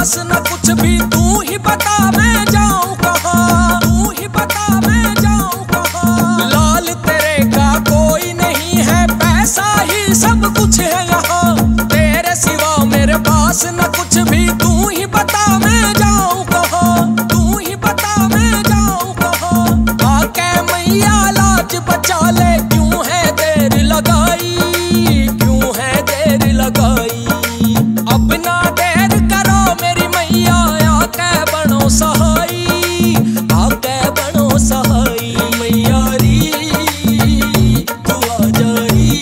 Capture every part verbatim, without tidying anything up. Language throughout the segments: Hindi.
पास न कुछ भी, तू ही बता मैं जाऊं कहाँ, तू ही बता मैं जाऊं कहाँ। लाल तेरे का कोई नहीं है, पैसा ही सब कुछ है यहाँ, तेरे सिवा मेरे पास न कुछ भी, तू ही बता मैं जाऊं कहाँ, तू ही बता मैं जाऊं कहाँ। आके मैया लाज बचा ले, क्यों है देर लगाई, क्यों है देर लगाई। अब ना देर करो मेरी मैया, आके बनो सहाई, आके बनो सहाई। मैया री तू आ जाई,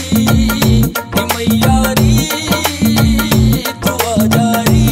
मैया री तू आ जाई।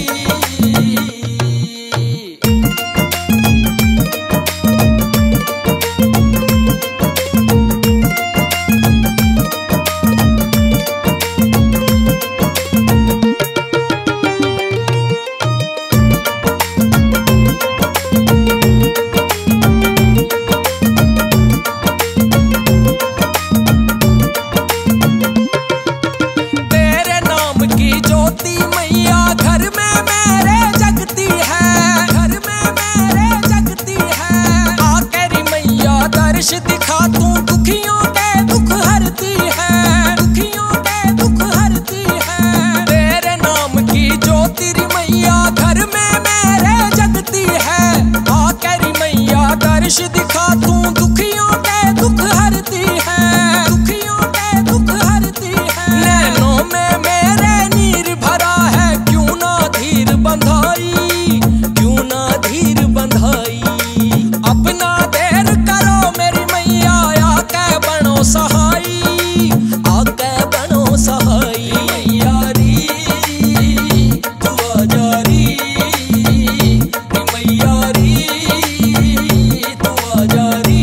दिखा तू दुखियों के दुख हरती है, दुखियों के दुख हरती है। तेरे नाम की ज्योति री मैया घर में मेरे जगती है, आकर मैया दर्श दिखा तू दुखियों के दुख हरती है, दुखियों के दुख हरती है। नैनों में मेरे नीर भरा है, क्यों ना धीर बंधाई, क्यों ना धीर बंधाई। अपना देर करो मेरी मैया, आके बनो सहाई, आके बनो सहाई। मैया री तू आ जा री, मैया री तू आ जा री।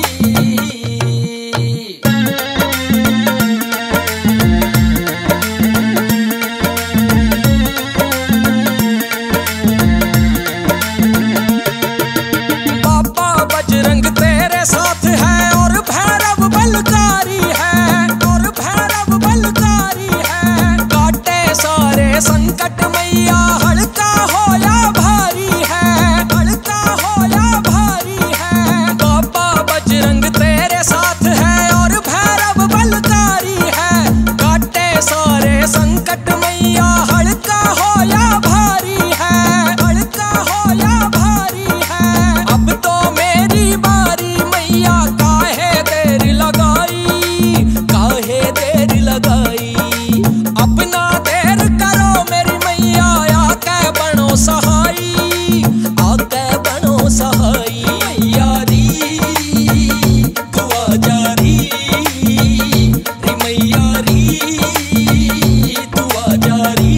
बाबा बजरंग तेरे साथ है, और भैरव बलकारी है, और भैरव बलकारी है। काटे सारे संकट मैया, हल्का हो या भारी है, हल्का हो या भारी है। बाबा बजरंग तेरे साथ है, और भैरव बलकारी है। काटे सारे संकट मैया, हल्का हो या भारी है, हल्का हो या भारी है। अब तो मेरी बारी मैया, काहे देर लगाई, काहे देर लगाई। अपना देर करो मेरी मैया, आके बनो सहाई, आके बनो सहाई। मैया री तू आ जा री, री मैया री तू आ जा री।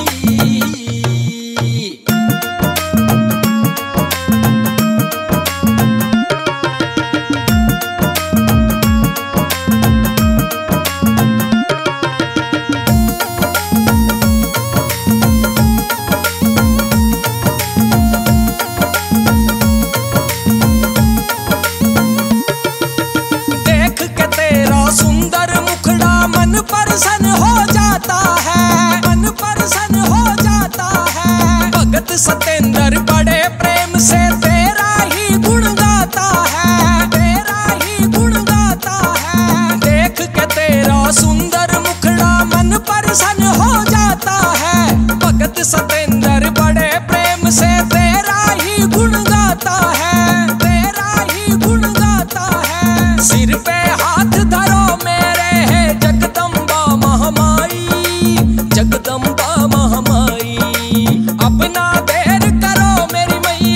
देख के तेरा सुंदर मुखड़ा मन प्रसन्न हो जाता है, मन प्रसन्न हो जाता है। भगत सतेंद्र बड़े प्रेम से तेरा ही गुण गाता है, तेरा ही गुण गाता है। देख के तेरा सुंदर मुखड़ा मन प्रसन्न हो जाता है। भगत सतेंद्र बड़े प्रेम से तेरा ही गुण गाता है, तेरा ही गुण गाता है। सिर पे हाथ धरो मेरे है जगदम्बा महामाई, जगदम्बा महामाई। अपना देर करो मेरी मैया,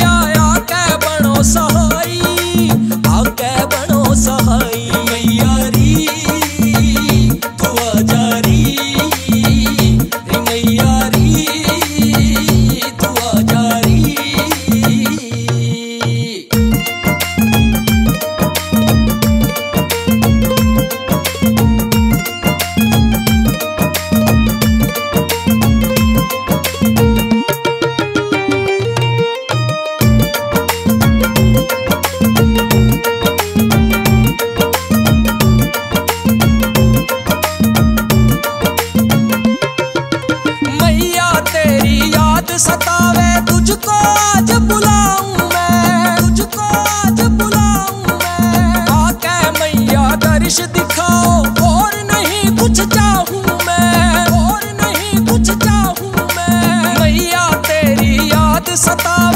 सतावे।